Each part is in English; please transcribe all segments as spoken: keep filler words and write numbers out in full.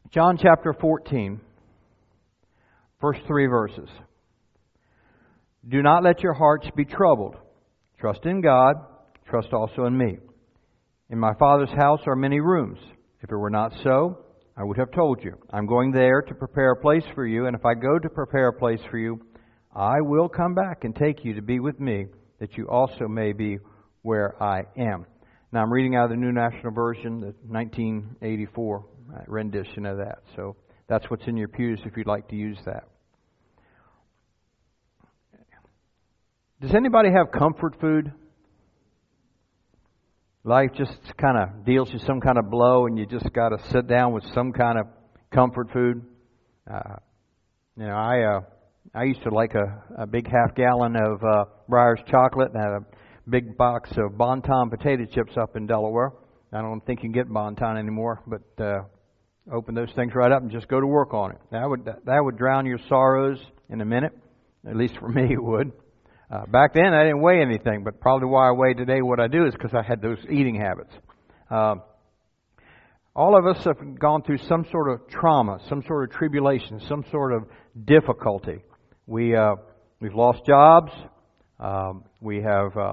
John chapter fourteen, first three verses. Do not let your hearts be troubled. Trust in God, trust also in me. In my Father's house are many rooms. If it were not so, I would have told you. I'm going there to prepare a place for you, and if I go to prepare a place for you, I will come back and take you to be with me, that you also may be where I am. Now I'm reading out of the New National Version, the nineteen eighty-four rendition of that. So that's what's in your pews if you'd like to use that. Does anybody have comfort food? Life just kind of deals you some kind of blow and you just got to sit down with some kind of comfort food. Uh, you know, I uh, I used to like a, a big half gallon of uh, Breyers chocolate and had a big box of Bon-Ton potato chips up in Delaware. I don't think you can get Bon-Ton anymore, but uh, open those things right up and just go to work on it. That would that would drown your sorrows in a minute. At least for me, it would. Uh, back then, I didn't weigh anything, but probably why I weigh today what I do is because I had those eating habits. Uh, all of us have gone through some sort of trauma, some sort of tribulation, some sort of difficulty. We uh, we've lost jobs. Um, we have uh,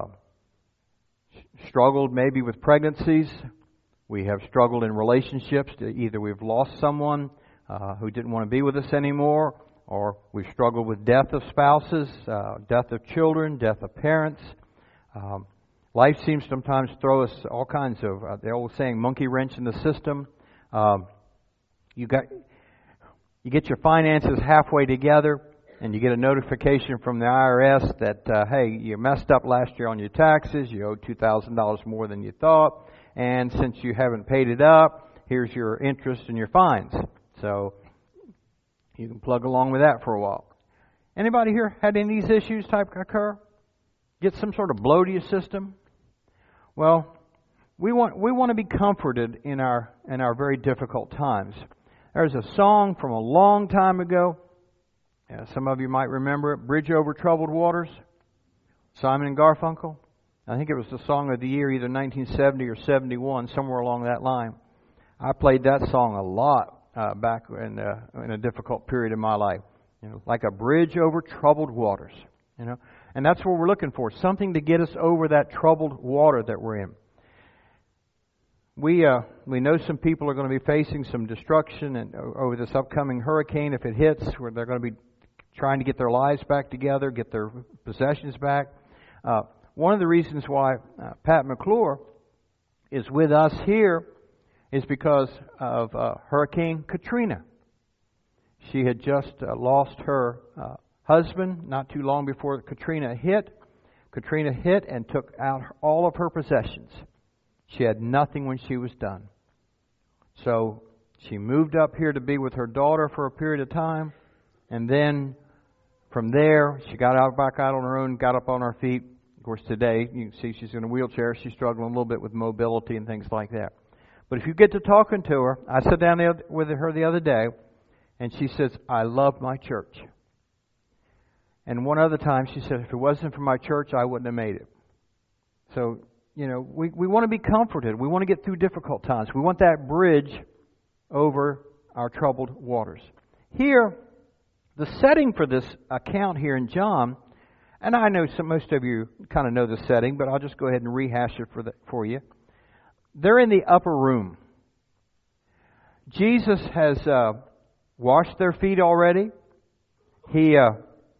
struggled maybe with pregnancies. We have struggled in relationships. Either we've lost someone uh, who didn't want to be with us anymore, or we've struggled with death of spouses, uh, death of children, death of parents. Um, life seems to sometimes throw us all kinds of, uh, the old saying, monkey wrench in the system. Um, you got, you get your finances halfway together, and you get a notification from the I R S that, uh, hey, you messed up last year on your taxes, you owe two thousand dollars more than you thought, and since you haven't paid it up, here's your interest and your fines. So you can plug along with that for a while. Anybody here had any of these issues type occur? Get some sort of blow to your system? Well, we want we want to be comforted in our in our very difficult times. There's a song from a long time ago. Yeah, some of you might remember it, Bridge Over Troubled Waters, Simon and Garfunkel. I think it was the song of the year, either nineteen seventy or seventy-one, somewhere along that line. I played that song a lot uh, back in, uh, in a difficult period of my life. You know, like a bridge over troubled waters. You know, and that's what we're looking for, something to get us over that troubled water that we're in. We uh, we know some people are going to be facing some destruction and over this upcoming hurricane if it hits, where they're going to be trying to get their lives back together, get their possessions back. Uh, one of the reasons why uh, Pat McClure is with us here is because of uh, Hurricane Katrina. She had just uh, lost her uh, husband not too long before Katrina hit. Katrina hit and took out all of her possessions. She had nothing when she was done. So she moved up here to be with her daughter for a period of time, and then from there, she got out back out on her own, got up on her feet. Of course, today, you can see she's in a wheelchair. She's struggling a little bit with mobility and things like that. But if you get to talking to her, I sat down the other, with her the other day, and she says, I love my church. And one other time, she said, if it wasn't for my church, I wouldn't have made it. So, you know, we, we want to be comforted. We want to get through difficult times. We want that bridge over our troubled waters. Here, the setting for this account here in John, and I know some, most of you kind of know the setting, but I'll just go ahead and rehash it for the, for you. They're in the upper room. Jesus has uh, washed their feet already. He uh,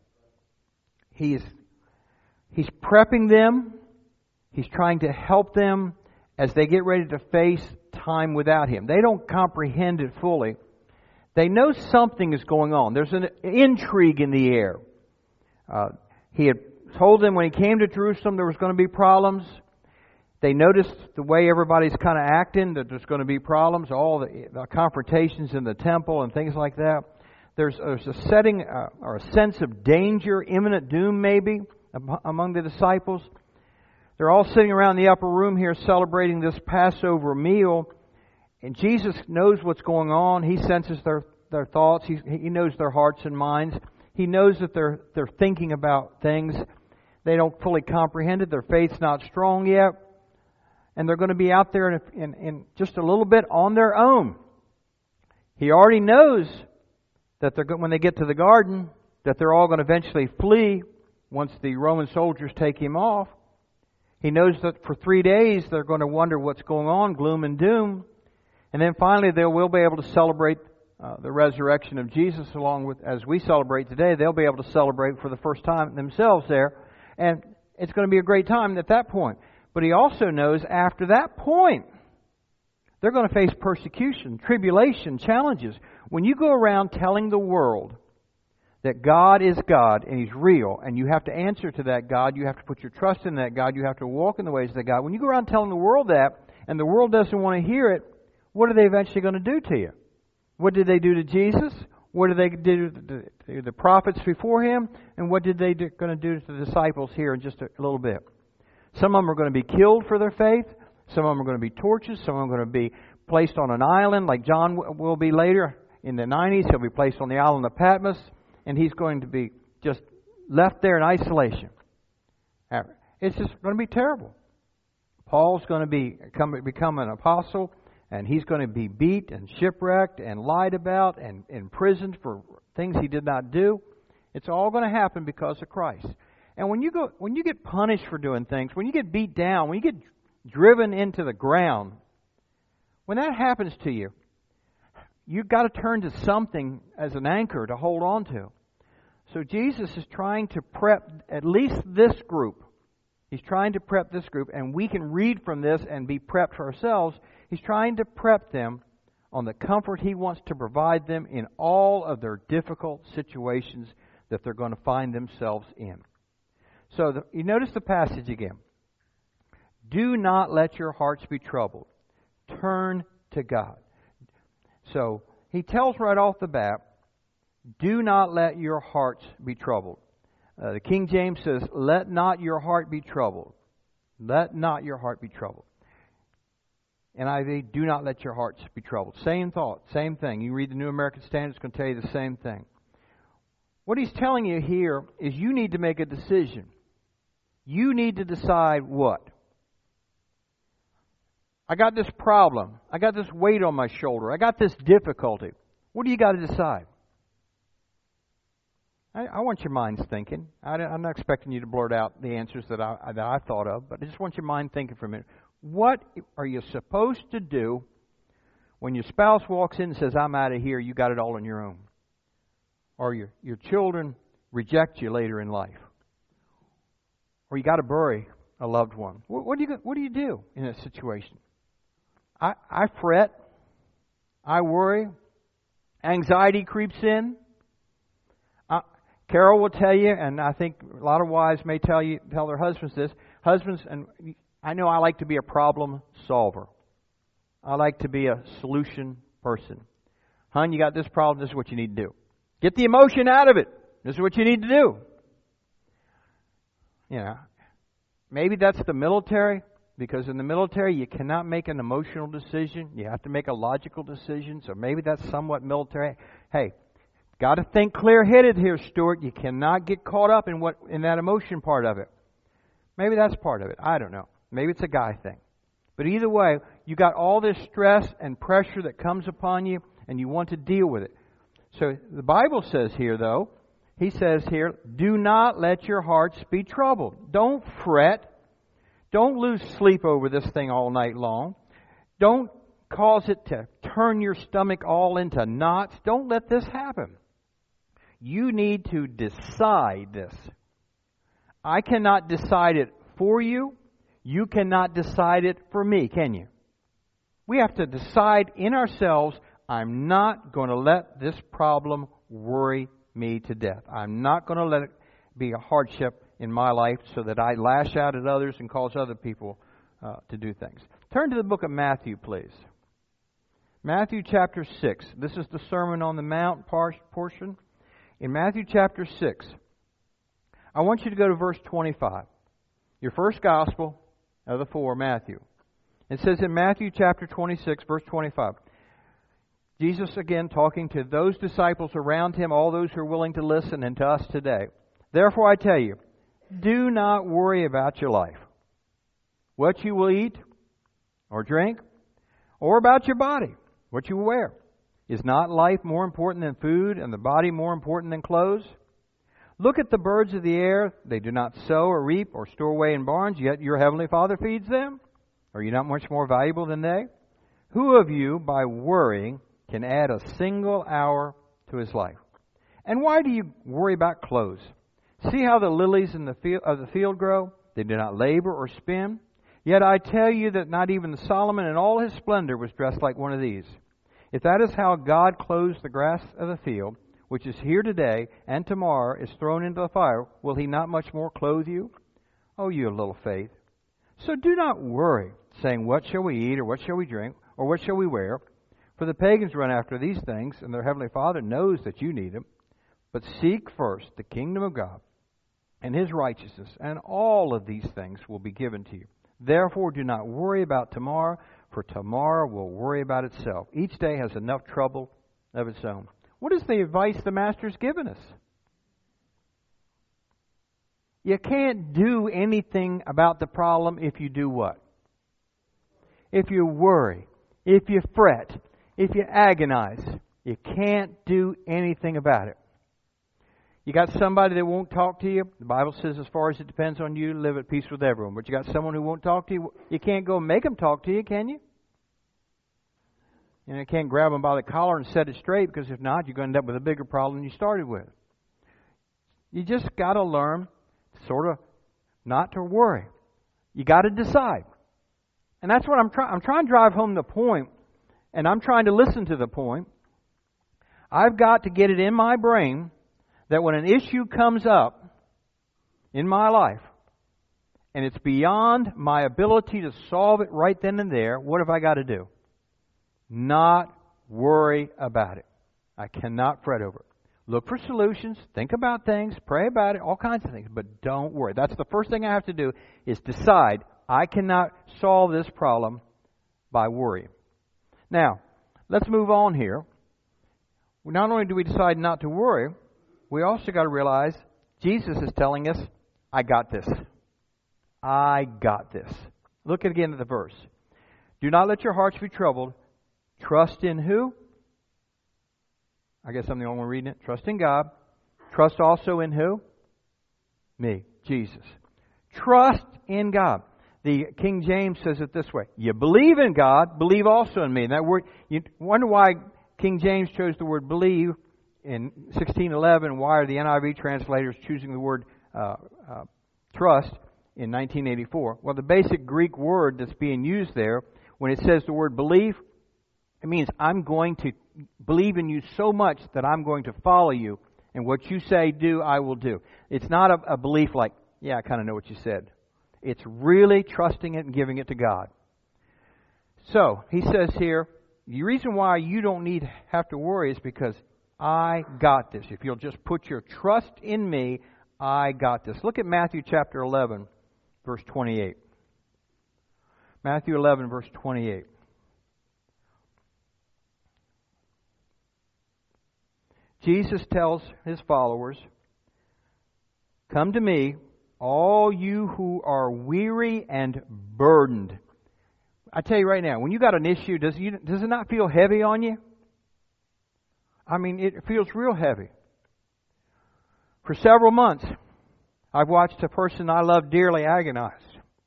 he's he's prepping them. He's trying to help them as they get ready to face time without Him. They don't comprehend it fully. They know something is going on. There's an intrigue in the air. Uh, he had told them when He came to Jerusalem there was going to be problems. They noticed the way everybody's kind of acting, that there's going to be problems, all the, the confrontations in the temple and things like that. There's, there's a setting uh, or a sense of danger, imminent doom maybe, among the disciples. They're all sitting around the upper room here celebrating this Passover meal. And Jesus knows what's going on. He senses their, their thoughts. He, he knows their hearts and minds. He knows that they're, they're thinking about things. They don't fully comprehend it. Their faith's not strong yet. And they're going to be out there in, in, in just a little bit on their own. He already knows that they're go- when they get to the garden, that they're all going to eventually flee once the Roman soldiers take him off. He knows that for three days they're going to wonder what's going on, gloom and doom. And then finally they will be able to celebrate uh, the resurrection of Jesus along with, as we celebrate today, they'll be able to celebrate for the first time themselves there. And it's going to be a great time at that point. But he also knows after that point, they're going to face persecution, tribulation, challenges. When you go around telling the world that God is God and He's real, and you have to answer to that God, you have to put your trust in that God, you have to walk in the ways of that God. When you go around telling the world that, and the world doesn't want to hear it, what are they eventually going to do to you? What did they do to Jesus? What did they do to the prophets before Him? And what did they do, going to do to the disciples here in just a little bit? Some of them are going to be killed for their faith. Some of them are going to be tortured. Some of them are going to be placed on an island like John will be later in the nineties. He'll be placed on the island of Patmos, and he's going to be just left there in isolation. It's just going to be terrible. Paul's going to be become, become an apostle, and he's going to be beat and shipwrecked and lied about and imprisoned for things he did not do. It's all going to happen because of Christ. And when you go, when you get punished for doing things, when you get beat down, when you get driven into the ground, when that happens to you, you've got to turn to something as an anchor to hold on to. So Jesus is trying to prep at least this group. He's trying to prep this group, and we can read from this and be prepped for ourselves. He's trying to prep them on the comfort He wants to provide them in all of their difficult situations that they're going to find themselves in. So the, you notice the passage again. Do not let your hearts be troubled. Turn to God. So he tells right off the bat, do not let your hearts be troubled. Uh, the King James says, let not your heart be troubled. Let not your heart be troubled. N I V, do not let your hearts be troubled. Same thought, same thing. You read the New American Standard, it's going to tell you the same thing. What he's telling you here is you need to make a decision. You need to decide what? I got this problem. I got this weight on my shoulder. I got this difficulty. What do you got to decide? I, I want your minds thinking. I, I'm not expecting you to blurt out the answers that I, that I thought of, but I just want your mind thinking for a minute. What are you supposed to do when your spouse walks in and says, I'm out of here, you got it all on your own? Or your, your children reject you later in life? Or you got to bury a loved one? What, what do you what do you do in that situation? I, I fret. I worry. Anxiety creeps in. Uh, Carol will tell you, and I think a lot of wives may tell you, tell their husbands this. Husbands, and I know I like to be a problem solver. I like to be a solution person. Hon, you got this problem. This is what you need to do. Get the emotion out of it. This is what you need to do. You know, maybe that's the military. Because in the military, you cannot make an emotional decision. You have to make a logical decision. So maybe that's somewhat military. Hey, got to think clear-headed here, Stuart. You cannot get caught up in what in that emotion part of it. Maybe that's part of it. I don't know. Maybe it's a guy thing. But either way, you got all this stress and pressure that comes upon you, and you want to deal with it. So the Bible says here, though, he says here, do not let your hearts be troubled. Don't fret. Don't lose sleep over this thing all night long. Don't cause it to turn your stomach all into knots. Don't let this happen. You need to decide this. I cannot decide it for you. You cannot decide it for me, can you? We have to decide in ourselves, I'm not going to let this problem worry me to death. I'm not going to let it be a hardship in my life so that I lash out at others and cause other people uh, to do things. Turn to the book of Matthew, please. Matthew chapter six. This is the Sermon on the Mount portion. In Matthew chapter six, I want you to go to verse twenty-five. Your first gospel of the four, Matthew. It says in Matthew chapter twenty-six, verse twenty-five, Jesus again talking to those disciples around Him, all those who are willing to listen, and to us today. Therefore I tell you, do not worry about your life, what you will eat or drink, or about your body, what you will wear. Is not life more important than food, and the body more important than clothes? Look at the birds of the air. They do not sow or reap or store away in barns, yet your heavenly Father feeds them. Are you not much more valuable than they? Who of you, by worrying, can add a single hour to his life? And why do you worry about clothes? See how the lilies in the field, of the field grow? They do not labor or spin. Yet I tell you that not even Solomon in all his splendor was dressed like one of these. If that is how God clothes the grass of the field, which is here today and tomorrow is thrown into the fire, will he not much more clothe you? Oh, you of little faith. So do not worry, saying, what shall we eat, or what shall we drink, or what shall we wear? For the pagans run after these things, and their heavenly Father knows that you need them. But seek first the kingdom of God and his righteousness, and all of these things will be given to you. Therefore do not worry about tomorrow, for tomorrow will worry about itself. Each day has enough trouble of its own. What is the advice the Master's given us? You can't do anything about the problem if you do what? If you worry, if you fret, if you agonize. You can't do anything about it. You got somebody that won't talk to you. The Bible says as far as it depends on you, live at peace with everyone. But you got someone who won't talk to you. You can't go make them talk to you, can you? And you can't grab them by the collar and set it straight, because if not, you're going to end up with a bigger problem than you started with. You just got to learn sort of not to worry. You got to decide. And that's what I'm trying. I'm trying to drive home the point, and I'm trying to listen to the point. I've got to get it in my brain that when an issue comes up in my life, and it's beyond my ability to solve it right then and there, what have I got to do? Not worry about it. I cannot fret over it. Look for solutions, think about things, pray about it, all kinds of things, but don't worry. That's the first thing I have to do, is decide I cannot solve this problem by worrying. Now, let's move on here. Not only do we decide not to worry, we also got to realize Jesus is telling us, I got this. I got this. Look again at the verse. Do not let your hearts be troubled. Trust in who? I guess I'm the only one reading it. Trust in God. Trust also in who? Me, Jesus. Trust in God. The King James says it this way. You believe in God, believe also in me. And that word, you wonder why King James chose the word believe in sixteen eleven. Why are the N I V translators choosing the word uh, uh, trust in nineteen eighty-four? Well, the basic Greek word that's being used there, when it says the word believe, it means I'm going to believe in you so much that I'm going to follow you, and what you say do, I will do. It's not a, a belief like, yeah, I kind of know what you said. It's really trusting it and giving it to God. So, he says here, the reason why you don't need have to worry is because I got this. If you'll just put your trust in me, I got this. Look at Matthew chapter eleven, verse twenty-eight. Matthew eleven, verse twenty-eight. Jesus tells his followers, come to me, all you who are weary and burdened. I tell you right now, when you got an issue, does, you, does it not feel heavy on you? I mean, it feels real heavy. For several months, I've watched a person I love dearly agonize.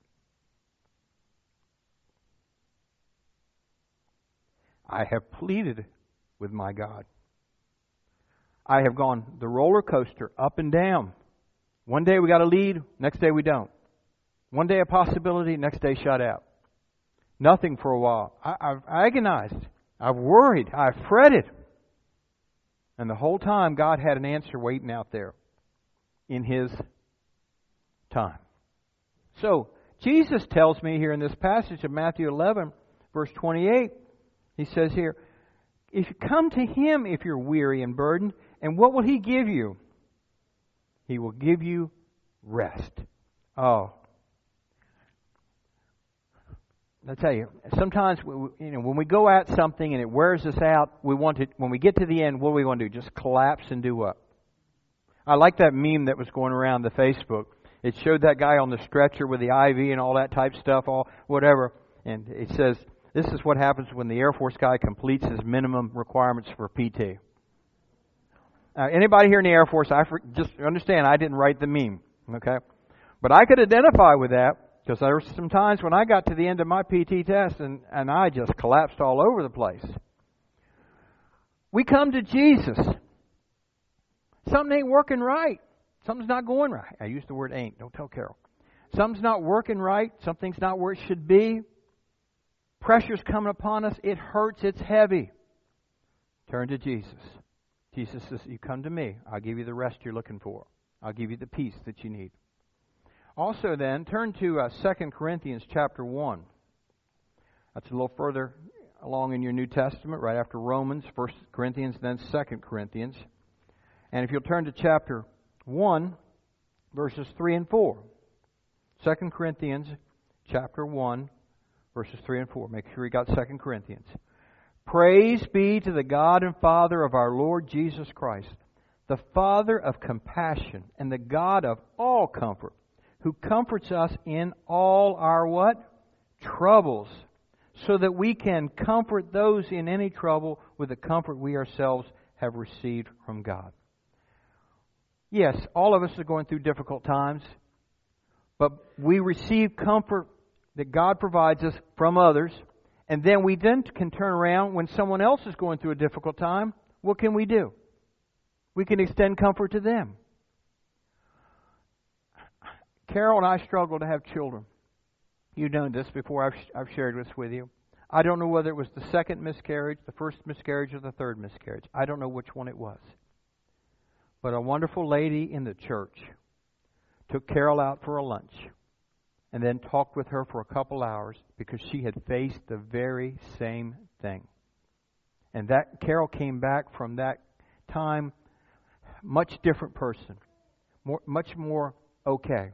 I have pleaded with my God. I have gone the roller coaster up and down. One day we got a lead, next day we don't. One day a possibility, next day shut out. Nothing for a while. I, I've agonized. I've worried. I've fretted. And the whole time God had an answer waiting out there in His time. So, Jesus tells me here in this passage of Matthew eleven, verse twenty-eight, He says here, if you come to Him if you're weary and burdened, and what will He give you? He will give you rest. Oh. I tell you, sometimes you know when we go at something and it wears us out, we want to. When we get to the end, what do we want to do? Just collapse and do what? I like that meme that was going around the Facebook. It showed that guy on the stretcher with the I V and all that type stuff, all whatever, and it says, This is what happens when the Air Force guy completes his minimum requirements for P T. Uh, anybody here in the Air Force, I for, just understand I didn't write the meme, okay? But I could identify with that because there were some times when I got to the end of my P T test and, and I just collapsed all over the place. We come to Jesus. Something ain't working right. Something's not going right. I use the word ain't. Don't tell Carol. Something's not working right. Something's not where it should be. Pressure's coming upon us. It hurts. It's heavy. Turn to Jesus. Jesus says, you come to me. I'll give you the rest you're looking for. I'll give you the peace that you need. Also then, turn to uh, Second Corinthians chapter one. That's a little further along in your New Testament, right after Romans, First Corinthians, then Second Corinthians. And if you'll turn to chapter one, verses three and four. Second Corinthians chapter one, verses three and four. Make sure you got Second Corinthians. Praise be to the God and Father of our Lord Jesus Christ, the Father of compassion and the God of all comfort, who comforts us in all our what? Troubles, so that we can comfort those in any trouble with the comfort we ourselves have received from God. Yes, all of us are going through difficult times, but we receive comfort that God provides us from others, and then we then can turn around when someone else is going through a difficult time. What can we do? We can extend comfort to them. Carol and I struggle to have children. You've known this before. I've, I've shared this with you. I don't know whether it was the second miscarriage, the first miscarriage, or the third miscarriage. I don't know which one it was. But a wonderful lady in the church took Carol out for a lunch and then talked with her for a couple hours because she had faced the very same thing. And that Carol came back from that time much different person, more, much more okay.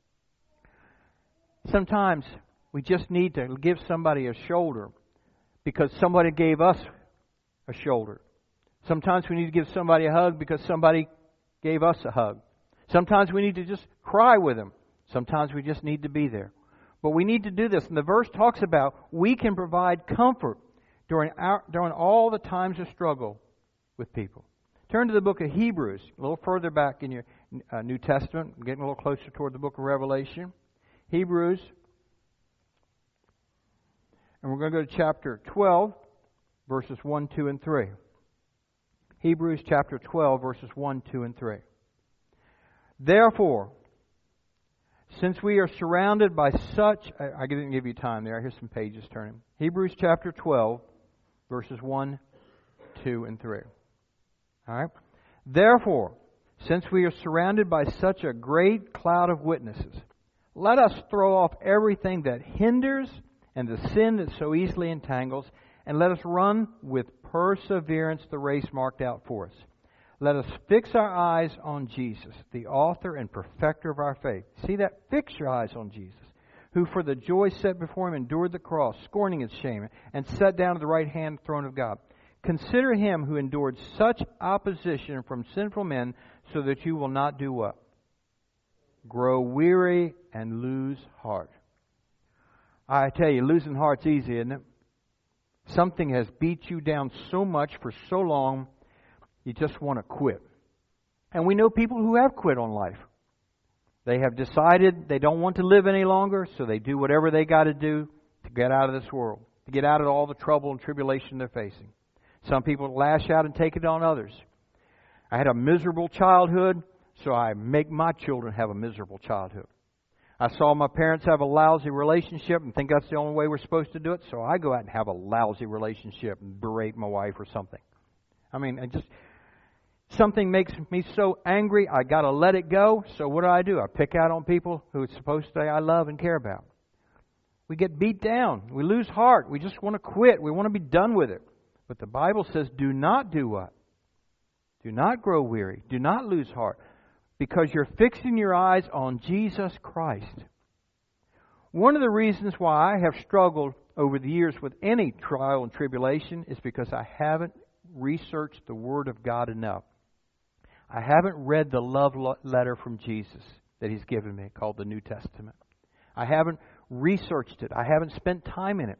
Sometimes we just need to give somebody a shoulder because somebody gave us a shoulder. Sometimes we need to give somebody a hug because somebody gave us a hug. Sometimes we need to just cry with them. Sometimes we just need to be there. But we need to do this. And the verse talks about we can provide comfort during our, during all the times of struggle with people. Turn to the book of Hebrews, a little further back in your uh, New Testament, getting a little closer toward the book of Revelation. Hebrews, and we're going to go to chapter twelve, verses one, two, and three. Hebrews chapter twelve, verses one, two, and three. Therefore, since we are surrounded by such... I, I didn't give you time there. Here's some pages turning. Hebrews chapter twelve, verses one, two, and three. All right? Therefore, since we are surrounded by such a great cloud of witnesses, let us throw off everything that hinders and the sin that so easily entangles, and let us run with perseverance the race marked out for us. Let us fix our eyes on Jesus, the author and perfecter of our faith. See that? Fix your eyes on Jesus, who for the joy set before Him endured the cross, scorning its shame, and sat down at the right hand throne of God. Consider Him who endured such opposition from sinful men, so that you will not do what? Grow weary and lose heart. I tell you, losing heart's easy, isn't it? Something has beat you down so much for so long, you just want to quit. And we know people who have quit on life. They have decided they don't want to live any longer, so they do whatever they got to do to get out of this world, to get out of all the trouble and tribulation they're facing. Some people lash out and take it on others. I had a miserable childhood, so I make my children have a miserable childhood. I saw my parents have a lousy relationship and think that's the only way we're supposed to do it, so I go out and have a lousy relationship and berate my wife or something. I mean, I just... Something makes me so angry, I got to let it go. So what do I do? I pick out on people who it's supposed to say I love and care about. We get beat down. We lose heart. We just want to quit. We want to be done with it. But the Bible says, do not do what? Do not grow weary. Do not lose heart. Because you're fixing your eyes on Jesus Christ. One of the reasons why I have struggled over the years with any trial and tribulation is because I haven't researched the Word of God enough. I haven't read the love letter from Jesus that He's given me called the New Testament. I haven't researched it. I haven't spent time in it.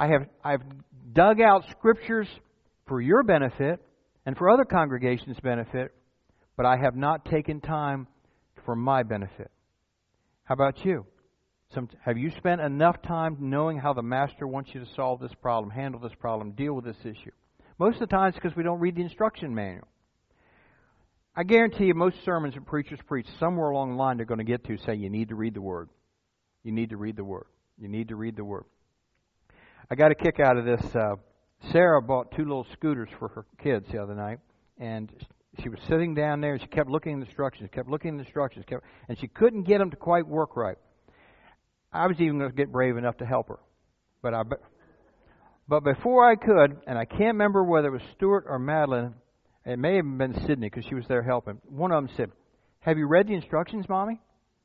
I have I've dug out scriptures for your benefit and for other congregations' benefit, but I have not taken time for my benefit. How about you? Some, have you spent enough time knowing how the Master wants you to solve this problem, handle this problem, deal with this issue? Most of the time it's because we don't read the instruction manual. I guarantee you most sermons that preachers preach, somewhere along the line they're going to get to say you need to read the Word. You need to read the Word. You need to read the Word. I got a kick out of this. Uh, Sarah bought two little scooters for her kids the other night, and she was sitting down there, and she kept looking at the instructions, kept looking at the instructions, kept, and she couldn't get them to quite work right. I was even going to get brave enough to help her. But I, but before I could, and I can't remember whether it was Stuart or Madeline, it may have been Sydney because she was there helping. One of them said, "Have you read the instructions, Mommy?"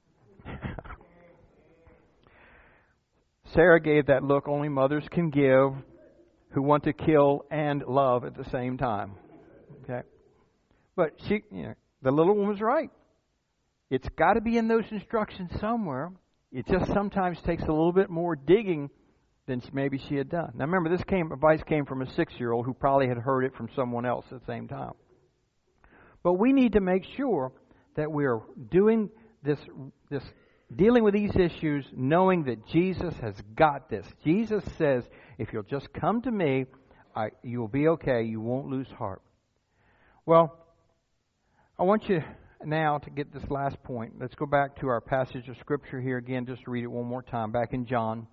Sarah gave that look only mothers can give who want to kill and love at the same time. Okay? But she, you know, the little one was right. It's got to be in those instructions somewhere. It just sometimes takes a little bit more digging than maybe she had done. Now remember, this came, advice came from a six-year-old who probably had heard it from someone else at the same time. But we need to make sure that we're doing this, this dealing with these issues knowing that Jesus has got this. Jesus says, if you'll just come to me, I, you'll be okay. You won't lose heart. Well, I want you now to get this last point. Let's go back to our passage of Scripture here again, just to read it one more time. Back in John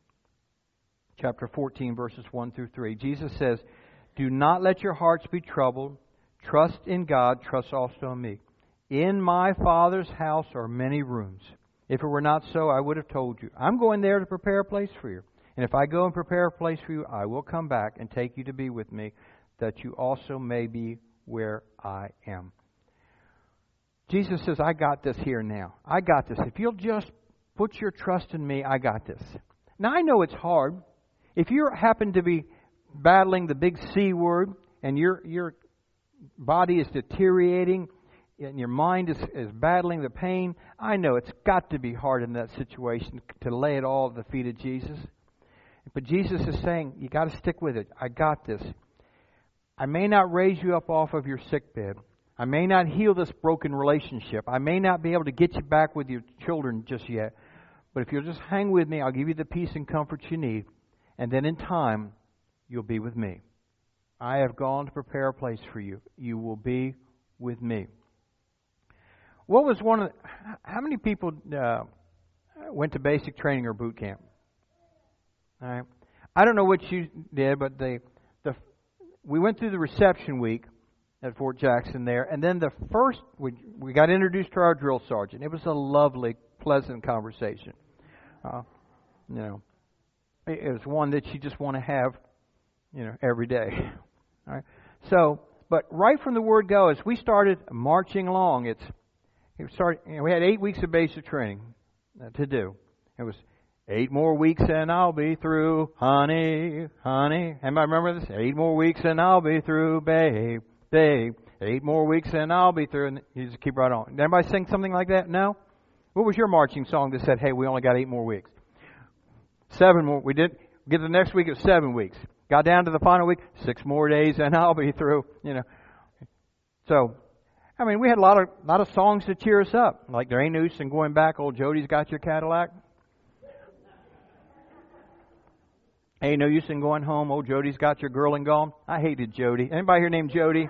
chapter fourteen, verses one through three. Jesus says, "Do not let your hearts be troubled. Trust in God. Trust also in me. In my Father's house are many rooms. If it were not so, I would have told you. I'm going there to prepare a place for you. And if I go and prepare a place for you, I will come back and take you to be with me, that you also may be where I am." Jesus says, I got this here now. I got this. If you'll just put your trust in me, I got this. Now, I know it's hard. If you happen to be battling the big C word and your your body is deteriorating and your mind is, is battling the pain, I know it's got to be hard in that situation to lay it all at the feet of Jesus. But Jesus is saying, you got to stick with it. I got this. I may not raise you up off of your sick bed. I may not heal this broken relationship. I may not be able to get you back with your children just yet. But if you'll just hang with me, I'll give you the peace and comfort you need. And then in time, you'll be with me. I have gone to prepare a place for you. You will be with me. What was one of the, how many people uh, went to basic training or boot camp? All right. I don't know what you did, but the the we went through the reception week at Fort Jackson there, and then the first we we got introduced to our drill sergeant. It was a lovely, pleasant conversation. Uh, you know, it, it was one that you just want to have, you know, every day. All right. So, but right from the word go, as we started marching along, it's it started. You know, we had eight weeks of basic training uh, to do. It was eight more weeks and I'll be through, honey, honey. Anybody remember this? Eight more weeks and I'll be through, babe, babe. Eight more weeks and I'll be through. And you just keep right on. Did anybody sing something like that? No? What was your marching song that said, hey, we only got eight more weeks? Seven more. We did get to the next week, it was seven weeks. Got down to the final week, six more days and I'll be through, you know. So, I mean, we had a lot of lot of songs to cheer us up. Like, there ain't no use in going back, old Jody's got your Cadillac. Ain't no use in going home, old Jody's got your girl and gone. I hated Jody. Anybody here named Jody?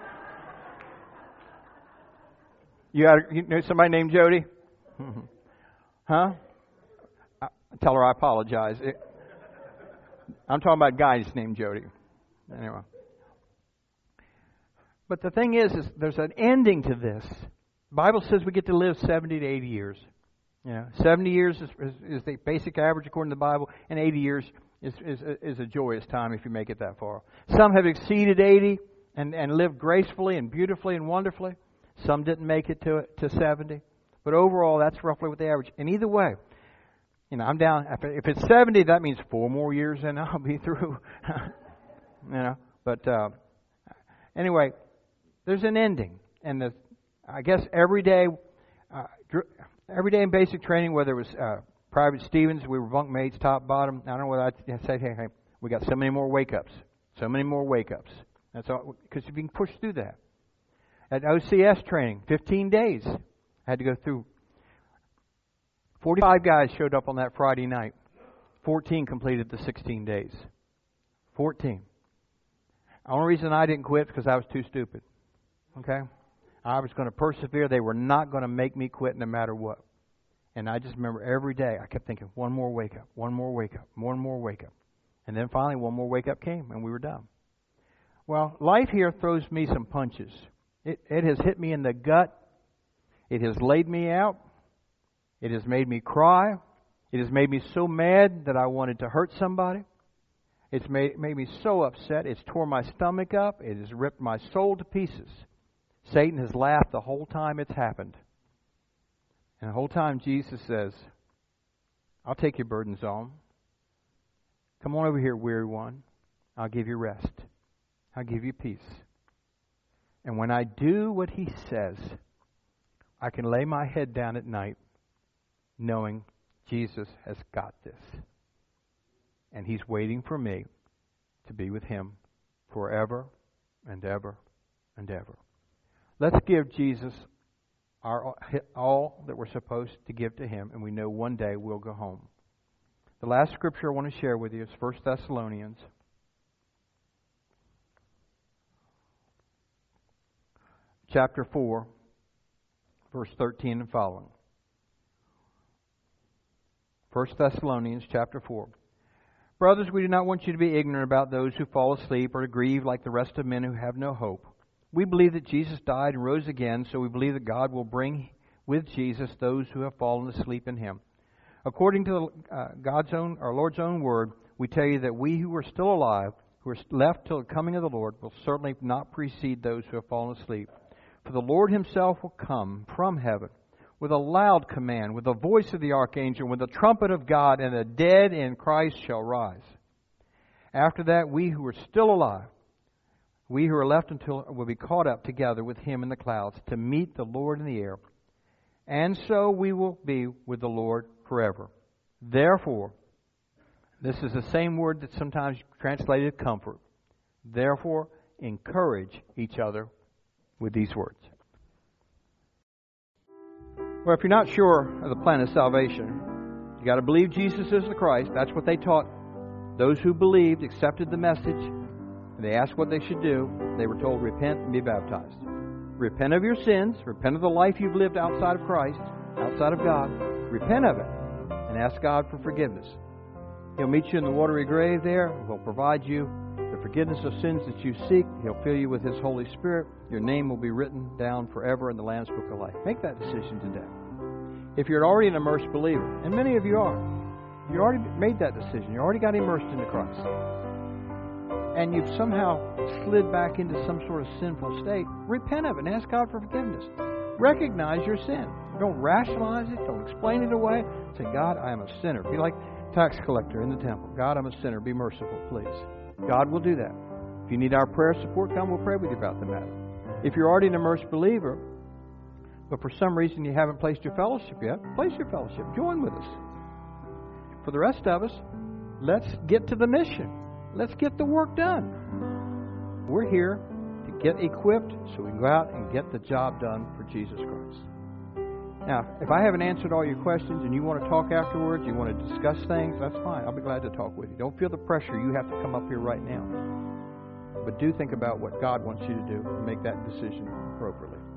You got you know somebody named Jody? Huh? I, tell her I apologize. It, I'm talking about guys named Jody. Anyway. But the thing is, is there's an ending to this. The Bible says we get to live seventy to eighty years. You know, seventy years is, is, is the basic average according to the Bible, and eighty years is, is, is a joyous time if you make it that far. Some have exceeded eighty and, and lived gracefully and beautifully and wonderfully. Some didn't make it to to seventy. But overall, that's roughly what the average. And either way, you know, I'm down. If it's seventy, that means four more years and I'll be through. you know, but uh, anyway, there's an ending. And the, I guess every day, uh, dr- every day in basic training, whether it was uh, Private Stevens, we were bunk mates, top, bottom. I don't know whether I'd say, hey, hey, We got so many more wake-ups. So many more wake-ups. That's all, because if you can push through that. At O C S training, fifteen days. I had to go through. forty-five guys showed up on that Friday night. fourteen completed the sixteen days. fourteen. The only reason I didn't quit is because I was too stupid. Okay? I was going to persevere. They were not going to make me quit no matter what. And I just remember every day I kept thinking, one more wake up, one more wake up, one more wake up. And then finally one more wake up came and we were done. Well, life here throws me some punches. It, it has hit me in the gut. It has laid me out. It has made me cry. It has made me so mad that I wanted to hurt somebody. It's made, made me so upset. It's tore my stomach up. It has ripped my soul to pieces. Satan has laughed the whole time it's happened. And the whole time Jesus says, I'll take your burdens on. Come on over here, weary one. I'll give you rest. I'll give you peace. And when I do what He says, I can lay my head down at night knowing Jesus has got this. And He's waiting for me to be with Him forever and ever and ever. Let's give Jesus our all that we're supposed to give to Him, and we know one day we'll go home. The last scripture I want to share with you is First Thessalonians. Chapter four, verse thirteen and following. First Thessalonians chapter four. Brothers, we do not want you to be ignorant about those who fall asleep or to grieve like the rest of men who have no hope. We believe that Jesus died and rose again, so we believe that God will bring with Jesus those who have fallen asleep in Him. According to uh, God's own, our Lord's own word, we tell you that we who are still alive, who are left till the coming of the Lord, will certainly not precede those who have fallen asleep. For the Lord Himself will come from heaven with a loud command, with the voice of the archangel, with the trumpet of God, and the dead in Christ shall rise. After that, we who are still alive, we who are left until will be caught up together with Him in the clouds to meet the Lord in the air. And so we will be with the Lord forever. Therefore, this is the same word that's sometimes translated comfort. Therefore, encourage each other with these words. Well, if you're not sure of the plan of salvation, you got to believe Jesus is the Christ. That's what they taught. Those who believed, accepted the message, and they asked what they should do. They were told, repent and be baptized. Repent of your sins. Repent of the life you've lived outside of Christ, outside of God. Repent of it and ask God for forgiveness. He'll meet you in the watery grave there. He'll provide you the forgiveness of sins that you seek. He'll fill you with His Holy Spirit. Your name will be written down forever in the Lamb's Book of Life. Make that decision today. If you're already an immersed believer, and many of you are, you already made that decision. You already got immersed into Christ. And you've somehow slid back into some sort of sinful state, repent of it and ask God for forgiveness. Recognize your sin. Don't rationalize it. Don't explain it away. Say, God, I am a sinner. Be like tax collector in the temple. God, I'm a sinner. Be merciful, please. God will do that. If you need our prayer support, come, we'll pray with you about the matter. If you're already an immersed believer, but for some reason you haven't placed your fellowship yet, place your fellowship. Join with us. For the rest of us, let's get to the mission. Let's get the work done. We're here to get equipped so we can go out and get the job done for Jesus Christ. Now, if I haven't answered all your questions and you want to talk afterwards, you want to discuss things, that's fine. I'll be glad to talk with you. Don't feel the pressure you have to come up here right now. But do think about what God wants you to do and make that decision appropriately.